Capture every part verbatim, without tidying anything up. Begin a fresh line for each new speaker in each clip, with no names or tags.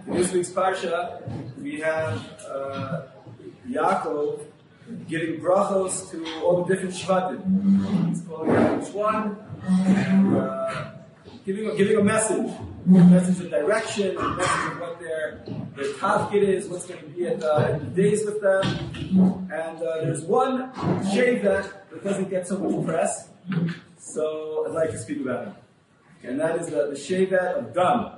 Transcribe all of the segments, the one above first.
In this week's parsha, we have uh, Yaakov giving brachos to all the different shvatim. He's calling out each one and uh, giving, giving a message, a message of direction, a message of what their, their tafkid is, what's going to be at the, at the days with them. And uh, there's one shevet that doesn't get so much press, so I'd like to speak about him. And that is the, the shevet of Dan.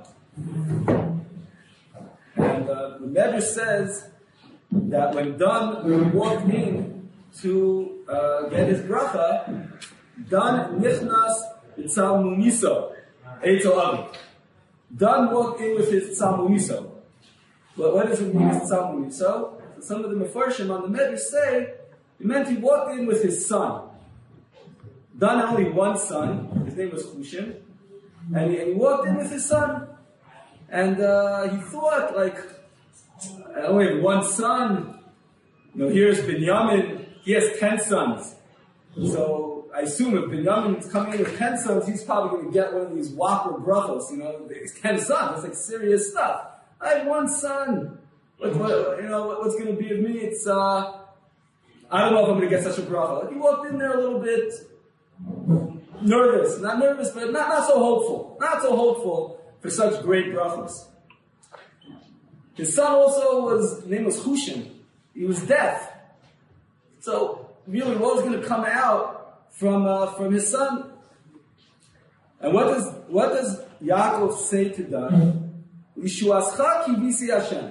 And uh, the Medrash says that when Dan walked in to uh, get his bracha, Dan nichnas b'tzalmuniso, Eitzel Avi. Dan walked in with his tzalmuniso. Well, what does it mean, his tzalmuniso? So some of the mefarshim on the Medrash say it meant he walked in with his son. Dan had only one son. His name was Hushim. And he, and he walked in with his son. And uh, he thought, like, I only have one son. You know, here's Binyamin. He has ten sons. So I assume if Binyamin is coming in with ten sons, he's probably going to get one of these whopper brachos. You know, it's ten sons. It's like serious stuff. I have one son. What, what, you know, what, what's going to be of me? It's, uh, I don't know if I'm going to get such a bracha. Like, he walked in there a little bit nervous. Not nervous, but not, not so hopeful. Not so hopeful for such great brachos. His son also was, his name was Hushim. He was deaf. So, really, what was going to come out from uh, from his son? And what does what does Yaakov say to Dan? Lishuascha ki visi Hashem.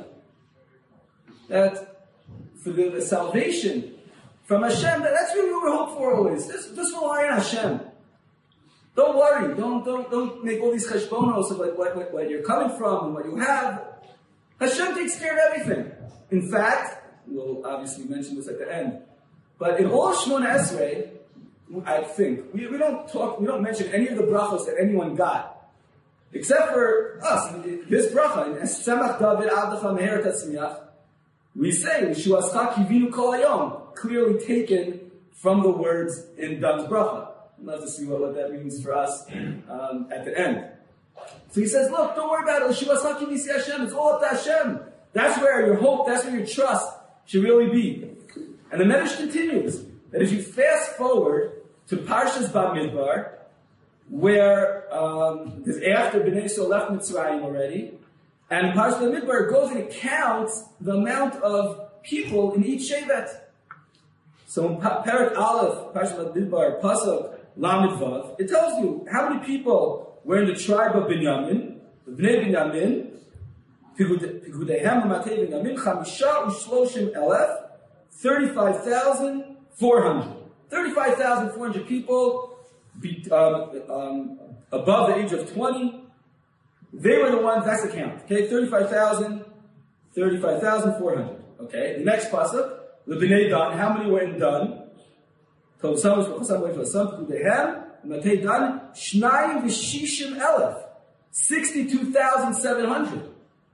That for the, the salvation from Hashem, that, that's really what we hope for always. Just, just rely on Hashem. Don't worry. Don't don't don't make all these cheshbonos of what, what, what you're coming from and what you have. Hashem takes care of everything. In fact, we'll obviously mention this at the end, but in all Shmona Esrei, I think we, we don't talk, we don't mention any of the brachos that anyone got, except for us. This bracha in Semach David Avdecha Meher Tatzmiach, we say Lishuascha Kivinu Kol Hayom, clearly taken from the words in Dan's bracha. I'd love to see what, what that means for us um, at the end. So he says, look, don't worry about it. It's all up to Hashem. That's where your hope, that's where your trust should really be. And the Medrash continues that if you fast forward to Parshas Bamidbar, where um, this after Bnei Yisrael left Mitzrayim already, and Parshas Bamidbar goes and it counts the amount of people in each shevet. So in Perek Aleph, Parshas Bamidbar, Pasuk Lamed Vav, it tells you how many people were in the tribe of Binyamin, Bnei Binyamin, Pigudehem Matei Binyamin, Chamisha Ushloshim Elef, thirty-five thousand four hundred. thirty-five thousand four hundred people be, um, um, above the age of twenty. They were the ones, that's the count. Okay, thirty-five thousand, thirty-five thousand four hundred. Okay, the next pasuk, the Bnei Dan, how many were in Dan? So some was some way for some Pigudehem. Matei Dan, Shnayim v'shishim elef, sixty-two thousand seven hundred.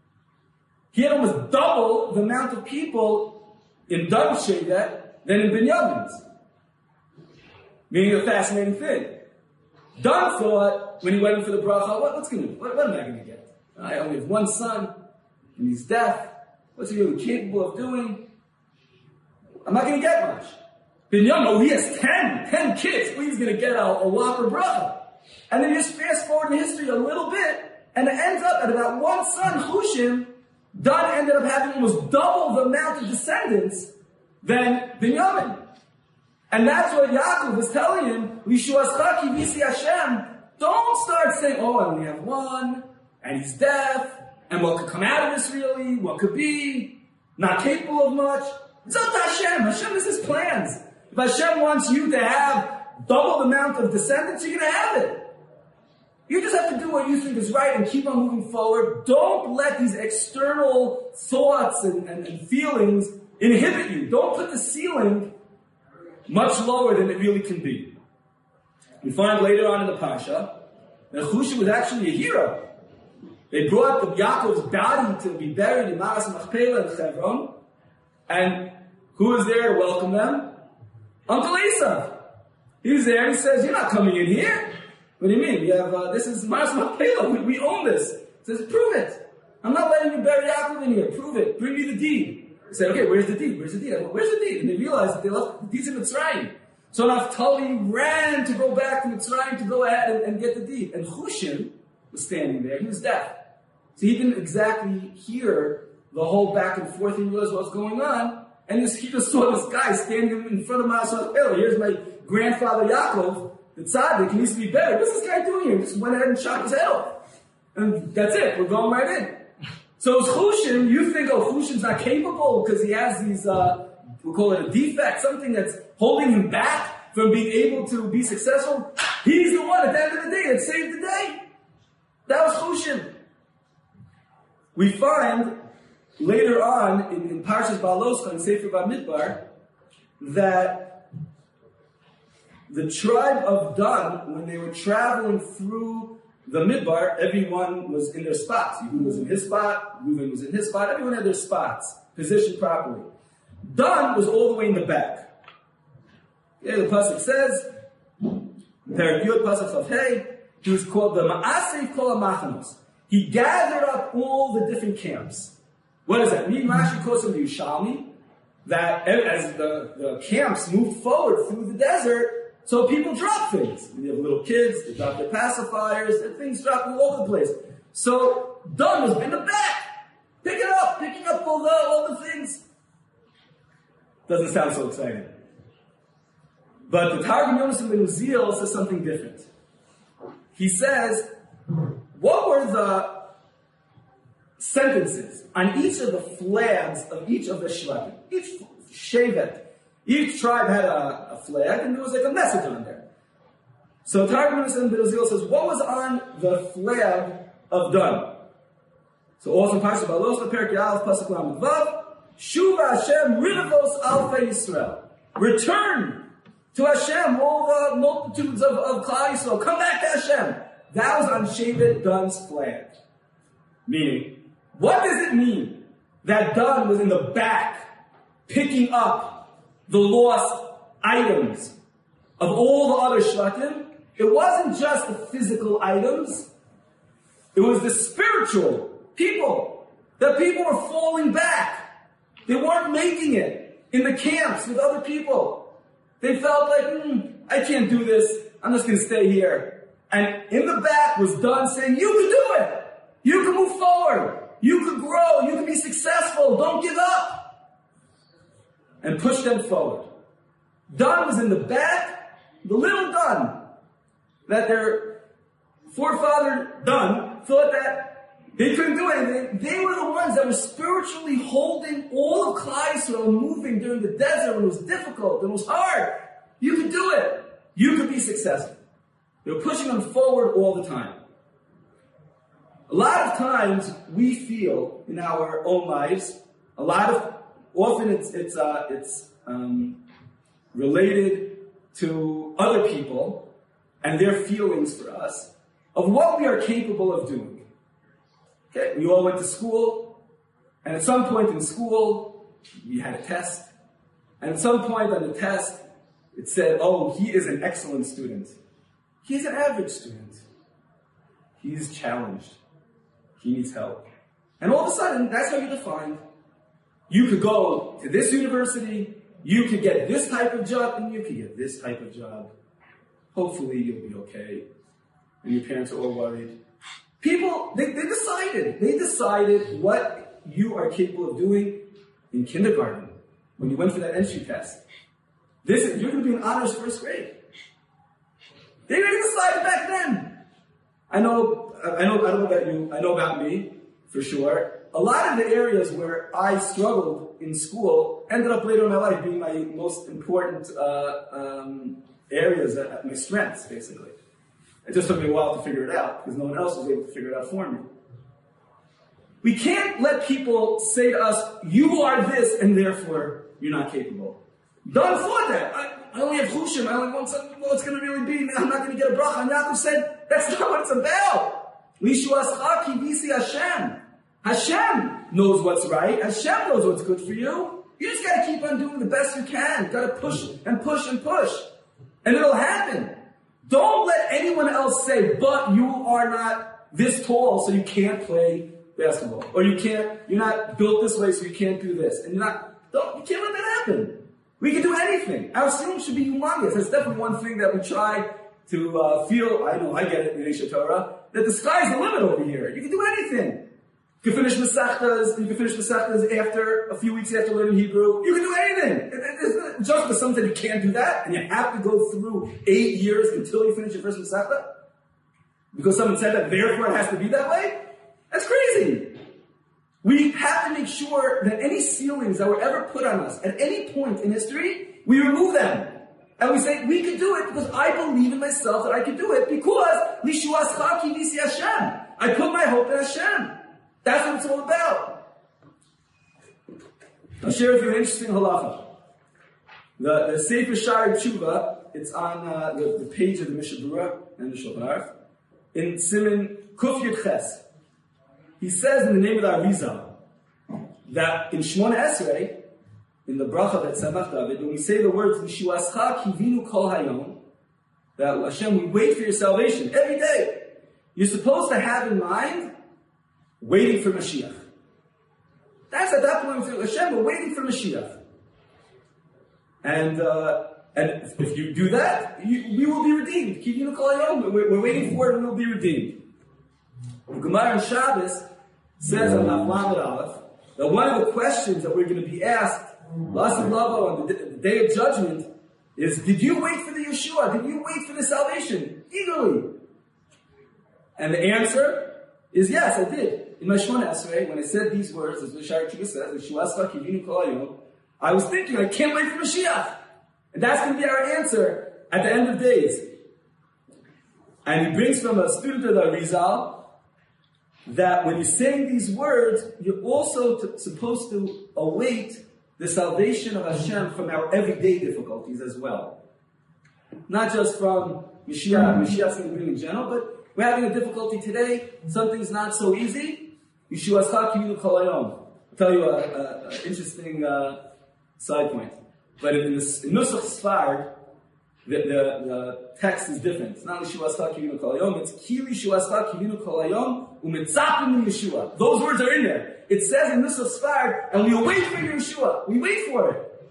He had almost double the amount of people in Dan Shevet than in Binyamin's. Meaning a fascinating thing. Dan thought, when he went in for the bracha, what, what's gonna, what, what am I going to get? I only have one son, and he's deaf. What's he really capable of doing? I'm not going to get much. Binyamin, oh, he has ten, ten kids. Well, he's going to get a, a whopper bracha. And then you just fast forward in history a little bit, and it ends up at about one son, Hushim. Dan ended up having almost double the amount of descendants than Binyamin. And that's what Yaakov was telling him, Lishuascha ki visi Hashem. Don't start saying, oh, I only have one, and he's deaf, and what could come out of this really, what could be, not capable of much. It's up to Hashem. Hashem is his plans. If Hashem wants you to have double the amount of descendants, you're going to have it. You just have to do what you think is right and keep on moving forward. Don't let these external thoughts and, and, and feelings inhibit you. Don't put the ceiling much lower than it really can be. We find later on in the Pasha that Hushim was actually a hero. They brought the Yaakov's body to be buried in Maras Machpelah in Hebron. And who was there to welcome them? Uncle Esav. He was there and he says, you're not coming in here. What do you mean? We have, uh, this is Maras Machpelah. We, we own this. He says, prove it. I'm not letting you bury Yaakov in here. Prove it. Bring me the deed. They said, okay, where's the deed? Where's the deed? I go, where's the deed? And they realized that they left the deeds in Mitzrayim. So Naphtali ran to go back to Mitzrayim to go ahead and, and get the deed. And Hushim was standing there. He was deaf. So he didn't exactly hear the whole back and forth. He realized what was going on. And he just saw this guy standing in front of Masah Hill. Here's my grandfather Yaakov, the tzaddik. He needs to be better. What's this guy doing here? He just went ahead and shot his head off. And that's it. We're going right in. So it's Hushim. You think, oh, Hushim's not capable because he has these, uh, we'll call it a defect, something that's holding him back from being able to be successful. He's the one at the end of the day that saved the day. That was Hushim. We find later on in, in Parshas Baaloscha and Sefer Bamidbar that the tribe of Dan, when they were traveling through the Midbar, everyone was in their spots. Yehuda was in his spot, Reuven was in his spot, everyone had their spots, positioned properly. Dan was all the way in the back. Yeah, the pasuk says, Perek Yud pasuk Chav Hei, he was called the Ma'aseh Kol HaMachanos. He gathered up all the different camps. What does that mean? Rashi calls him the Yerushalmi, that as the, the camps moved forward through the desert, so people drop things. You have little kids, they drop their pacifiers, and things drop all over the place. So Dan was in the back, pick it up, picking up all the, all the things. Doesn't sound so exciting. But the Targum Yonasan ben Uziel says something different. He says, what were the sentences on each of the flags of each of the shvatim? Each shevet. Each tribe had a, a flag, and there was like a message on there. So Targum Yonasan ben Uziel says, what was on the flag of Dan? So also in Parshas Baaloscha, Perek Ya'alef, Pasuk Lamed Vav, Shuva Hashem Ridavos Alfei Yisrael. Return to Hashem, all the multitudes of, of Klal Yisrael. Come back to Hashem. That was on Shevet Dan's flag. Meaning, what does it mean that Dan was in the back picking up the lost items of all the other Shvatim? It wasn't just the physical items. It was the spiritual people. The people were falling back. They weren't making it in the camps with other people. They felt like, hmm, I can't do this. I'm just going to stay here. And in the back was Dan saying, you can do it. You can move forward. You can grow. You can be successful. Don't give up. And push them forward. Dan was in the back, the little Dan, that their forefather Dan thought that they couldn't do anything. They were the ones that were spiritually holding all of Klal Yisrael moving during the desert when it was difficult, when it was hard. You could do it. You could be successful. They were pushing them forward all the time. A lot of times we feel in our own lives, a lot of, often it's, it's, uh, it's, um, related to other people and their feelings for us of what we are capable of doing. Okay, we all went to school, and at some point in school, we had a test, and at some point on the test, it said, oh, he is an excellent student. He's an average student. He's challenged. He needs help. And all of a sudden, that's how you're defined. You could go to this university, you could get this type of job, and you could get this type of job. Hopefully, you'll be okay. And your parents are all worried. People, they, they decided. They decided what you are capable of doing in kindergarten when you went for that entry test. This is, you're going to be in honors first grade. They already decided back then. I know, I know, I know about you. I know about me, for sure. A lot of the areas where I struggled in school ended up later in my life being my most important uh, um, areas, uh, my strengths, basically. It just took me a while to figure it out, because no one else was able to figure it out for me. We can't let people say to us, you are this, and therefore you're not capable. Dan thought that. I, I only have Hushim, I only want something, well, it's going to really be, I'm not going to get a bracha. And Yaakov said, that's not what it's about. Lishuascha ki visi Hashem. Hashem knows what's right. Hashem knows what's good for you. You just got to keep on doing the best you can. You got to push and push and push. And it'll happen. Don't let anyone else say, but you are not this tall, so you can't play basketball. Or you can't, you're not built this way, so you can't do this. And you're not, don't, you can't let that happen. We can do anything. Our ceiling should be humongous. That's definitely one thing that we try to uh, feel, I know I get it in Isha Torah, that the sky's the limit over here. You can do anything. You can finish Masechtas, you can finish Masechtas after, a few weeks after learning Hebrew. You can do anything. It, it, it, just because someone said you can't do that, and you have to go through eight years until you finish your first Masechta, because someone said that, therefore it has to be that way, that's crazy. We have to make sure that any ceilings that were ever put on us at any point in history, we remove them. And we say, we could do it because I believe in myself that I can do it because Lishuascha Kivisi Hashem. I put my hope in Hashem. That's what it's all about. I'll share with you an interesting halacha. The, the Sefer Sha'ar Tshuva, it's on uh, the, the page of the Mishnah Berurah and the Shulchan Aruch, in Siman Kuf Yud Ches. He says in the name of the Arizal that in Shmona Esrei, in the bracha that Tzemach David, when we say the words Lishuascha Kivinu Kol Hayom, that Hashem, we wait for your salvation every day. You're supposed to have in mind waiting for Mashiach. That's at that point, Hashem, we're waiting for Mashiach. And uh, and if you do that, you, we will be redeemed. Kivinu Kol Hayom, we're, we're waiting for it and we'll be redeemed. The Gemara in Shabbos says on Lamed Aleph that one of the questions that we're going to be asked Lasan Lavo on the, the day of judgment is, did you wait for the Yeshua? Did you wait for the salvation? Eagerly. And the answer is yes, I did. In my Shmona Esrei, when I said these words, as the Sha'ar Tshuva says, Lishuascha Kivinu Kol Hayom, I was thinking, I can't wait for Mashiach. And that's going to be our answer at the end of days. And he brings from a student of the Arizal that when you're saying these words, you're also t- supposed to await the salvation of Hashem from our everyday difficulties as well. Not just from Mashiach, Mashiach's going to bring in general, but we're having a difficulty today, something's not so easy. Yeshuascha Kivinu Kol Hayom. I'll tell you an interesting uh, side point. But in, this, in Nusach Sfard, the, the, the text is different. It's not Yeshuascha Kivinu Kol Hayom, it's Ki Yeshuascha Kivinu Kol Hayom u'metzapim Yeshua. Those words are in there. It says in Nusach Sfard, and we wait for Yeshua. We wait for it.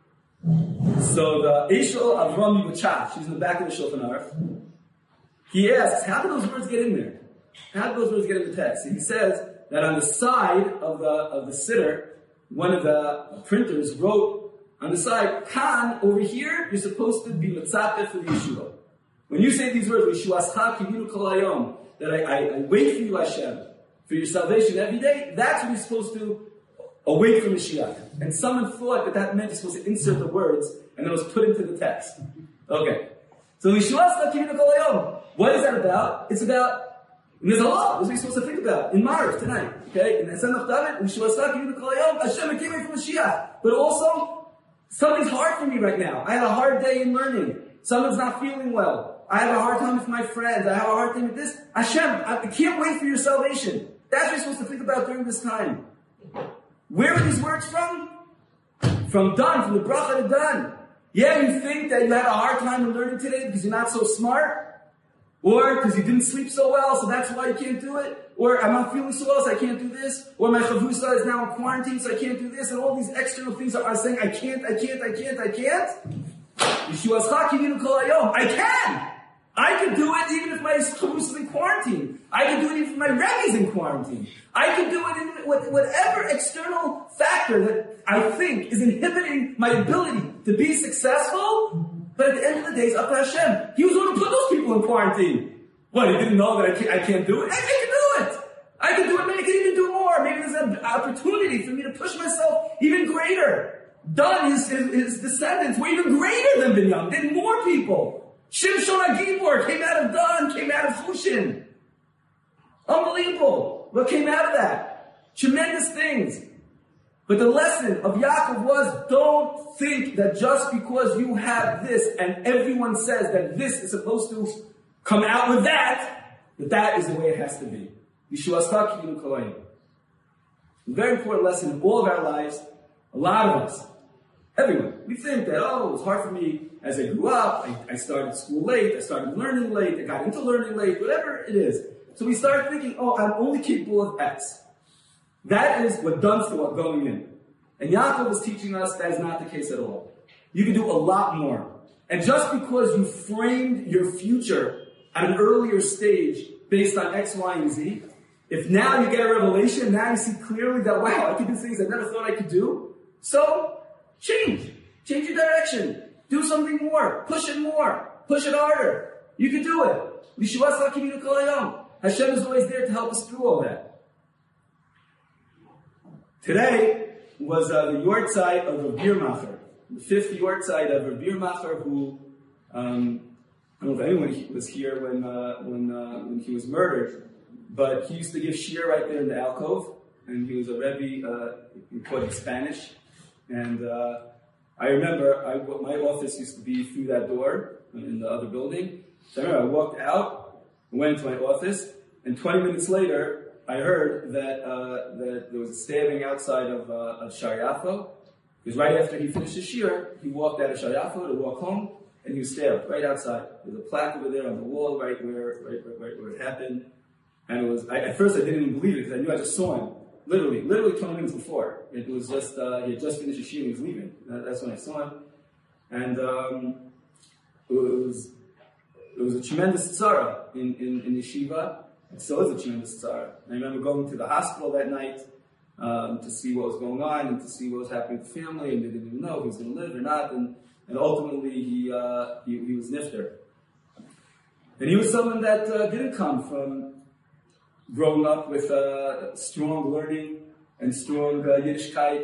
So the Eshel Avram Yibuchach, she's in the back of the Shulchan Aruch, he asks, how did those words get in there? How did those words get in the text? And he says that on the side of the of the siddur, one of the printers wrote on the side, Khan, over here, you're supposed to be mitzapeh for the Yeshua. When you say these words, Yeshuascha Kivinu Kol Hayom, that I, I, I wait for you, Hashem, for your salvation every day, that's what you're supposed to await for Mashiach. And someone thought that that meant you're supposed to insert the words, and then it was put into the text. Okay. So Yeshuascha Kivinu Kol Hayom. What is that about? It's about, and there's a lot, that's what you're supposed to think about, in Marv tonight, okay? In the Tzemach David, Yeshuascha Kivinu Kol Hayom, Hashem, I came here for Mashiach. But also, something's hard for me right now. I had a hard day in learning. Someone's not feeling well. I have a hard time with my friends. I have a hard time with this. Hashem, I can't wait for your salvation. That's what you're supposed to think about during this time. Where are these words from? From Dan, from the bracha to Dan. Yeah, you think that you had a hard time in learning today because you're not so smart? Or because you didn't sleep so well, so that's why you can't do it? Or I'm not feeling so well, so I can't do this? Or my chavusa is now in quarantine, so I can't do this? And all these external things are saying, I can't, I can't, I can't, I can't? Yeshuascha Kivinu Kol Hayom. I can! I can do it even if my chavus is in quarantine. I can do it even if my Rebbe is in quarantine. I can do it in with whatever external factor that I think is inhibiting my ability to be successful. But at the end of the day, it's up to Hashem. He was the one who put those people in quarantine. What, he didn't know that I can't, I can't do it? I, I can do it! I can do it, maybe I can even do more. Maybe there's an opportunity for me to push myself even greater. Dan, his, his, his descendants were even greater than Binyamin. They did more people. Shimshon HaGibor came out of Dan, came out of Chushin. Unbelievable. What came out of that? Tremendous things. But the lesson of Yaakov was, don't think that just because you have this and everyone says that this is supposed to come out with that, that that is the way it has to be. Yeshuascha Kivinu Kol Hayom. A very important lesson in all of our lives. A lot of us, everyone, we think that, oh, it was hard for me as I grew up, I, I started school late, I started learning late, I got into learning late, whatever it is. So we start thinking, oh, I'm only capable of X. That is what done for what going in. And Yaakov is teaching us that is not the case at all. You can do a lot more. And just because you framed your future at an earlier stage based on X, Y, and Z, if now you get a revelation, now you see clearly that, wow, I can do things I never thought I could do. So, change. Change your direction. Do something more. Push it more. Push it harder. You can do it. Hashem is always there to help us through all that. Today was uh, the yortzeit of Rav Biermacher, the fifth yortzeit of Rav Biermacher, who, um, I don't know if anyone was here when uh, when uh, when he was murdered, but he used to give shiur right there in the alcove, and he was a Rebbe, uh, he taught Spanish, and uh, I remember I, my office used to be through that door in the other building. So I remember I walked out, went into my office, and twenty minutes later, I heard that uh, that there was a stabbing outside of, uh, of Shar Yafo, because right after he finished his shiur, he walked out of Shar Yafo to walk home, and he was stabbed right outside. There's a plaque over there on the wall, right where right, right, right where it happened. And it was I, at first I didn't even believe it because I knew I just saw him, literally, literally twenty minutes before. It was just uh, he had just finished his shiur and he was leaving. That, that's when I saw him, and um, it was it was a tremendous tzara in in, in yeshiva. It still is a tremendous tzara. I remember going to the hospital that night um, to see what was going on and to see what was happening with the family, and they didn't even know if he was going to live or not. And, and ultimately, he, uh, he he was nifter. And he was someone that uh, didn't come from growing up with uh, strong learning and strong uh, Yiddishkeit.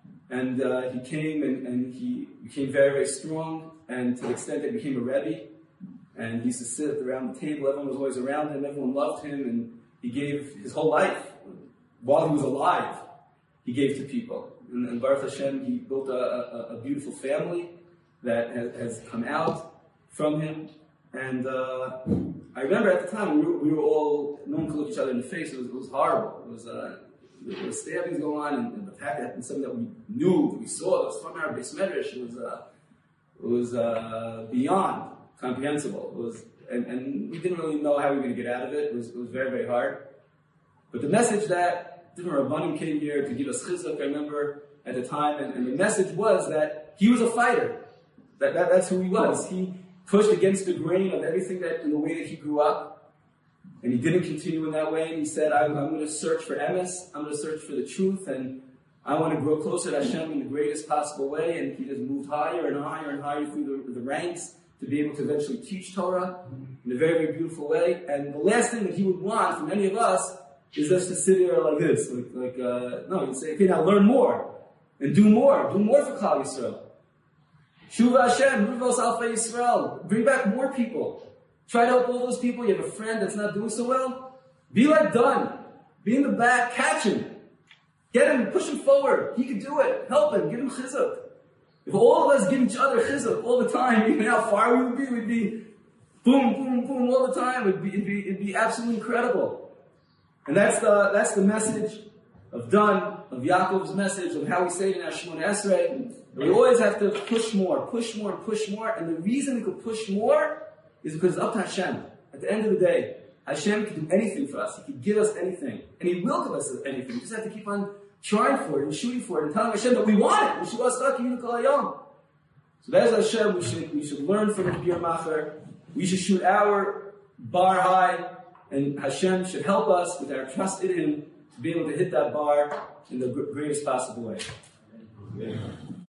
And uh, he came and, and he became very, very strong, and to the extent that he became a Rebbe. And he used to sit around the table, everyone was always around him, everyone loved him, and he gave his whole life, while he was alive, he gave to people. And, and Baruch Hashem, he built a, a, a beautiful family that has, has come out from him. And uh, I remember at the time, we were, we were all, no one could look each other in the face, it was, it was horrible. It was, uh, there were stabbings going on, and, and the fact that it happened something that we knew, that we saw, it was from our Beis Medrash, it was, uh, it was uh, beyond comprehensible. It was, and, and we didn't really know how we were going to get out of it. It was, it was very, very hard. But the message that different Rabbanim came here to give us chizuk, I remember at the time, and, and the message was that he was a fighter. That, that that's who he was. He pushed against the grain of everything that in the way that he grew up, and he didn't continue in that way. And he said, "I'm, I'm going to search for emes. I'm going to search for the truth, and I want to grow closer to Hashem in the greatest possible way." And he just moved higher and higher and higher through the, the ranks, to be able to eventually teach Torah in a very, very beautiful way. And the last thing that he would want from any of us is us to sit here like this. Like, like uh, no, he'd say, okay, now learn more. And do more. Do more for Klal Yisrael. Shuva Hashem, Ruvos Alpha Yisrael. Bring back more people. Try to help all those people. You have a friend that's not doing so well. Be like Dunn. Be in the back. Catch him. Get him. Push him forward. He can do it. Help him. Give him chizuk. If all of us give each other chizuk all the time, you know how far we would be? We'd be boom, boom, boom all the time. It'd be, it'd be, it'd be absolutely incredible. And that's the that's the message of Dunn, of Yaakov's message, of how we say it in our Shemona Esrei. We always have to push more, push more, push more. And the reason we could push more is because it's up to Hashem. At the end of the day, Hashem can do anything for us. He can give us anything. And He will give us anything. We just have to keep on trying for it and shooting for it and telling Hashem that we want it. We should go stuck in Kol Hayom. So that's Hashem. We should we should learn from the Biermacher. We should shoot our bar high, and Hashem should help us with our trust in Him to be able to hit that bar in the greatest possible way.